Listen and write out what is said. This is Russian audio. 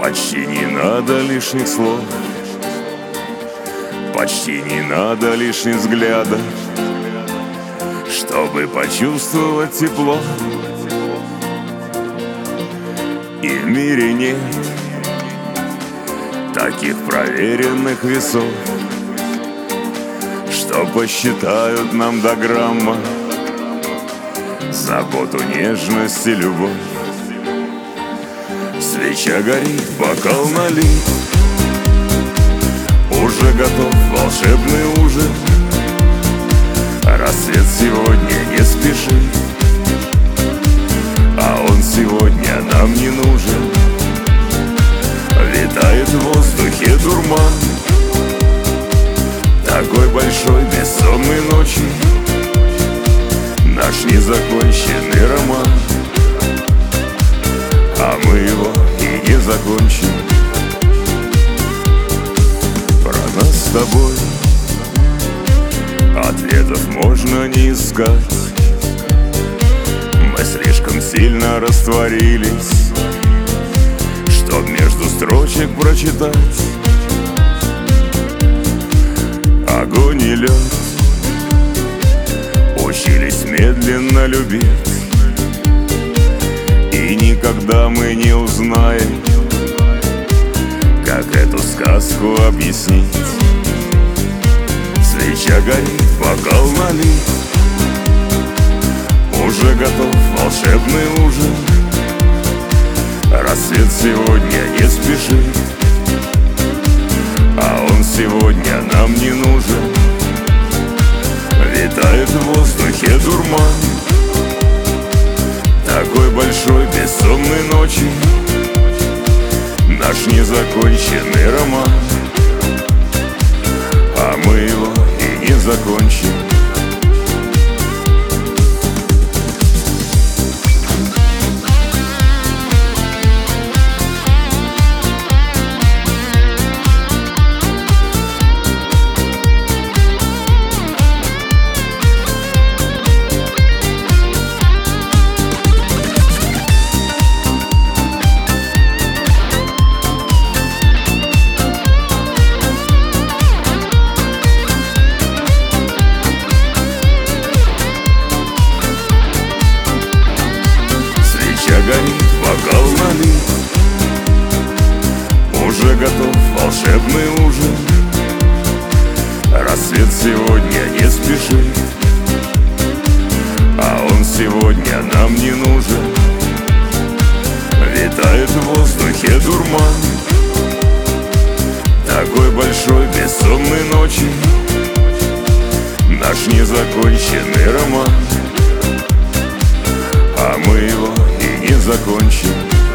Почти не надо лишних слов, почти не надо лишних взглядов, чтобы почувствовать тепло. И в мире нет таких проверенных весов, что посчитают нам до грамма заботу, нежность и любовь. Свеча горит, бокал налит, уже готов волшебный ужин. Рассвет сегодня не спешит, а он сегодня нам не нужен. Витает в воздухе дурман такой большой бессонной ночи, наш незаконченный роман, а мы его и не закончим. Про нас с тобой ответов можно не искать, мы слишком сильно растворились, чтоб между строчек прочитать. Огонь и лед учились медленно любить, и никогда мы не узнаем, как эту сказку объяснить. Свеча горит, бокал налит, уже готов волшебный ужин. Рассвет сегодня не спешит, а он сегодня нам не нужен. Витает в воздухе дурман такой большой бессонной ночи, наш незаконченный роман, а мы его и не закончим. Горит, бокал налит, уже готов волшебный ужин. Рассвет сегодня не спешит, а он сегодня нам не нужен. Витает в воздухе дурман такой большой бессонной ночи, наш незаконченный роман, а мы его и не закончим.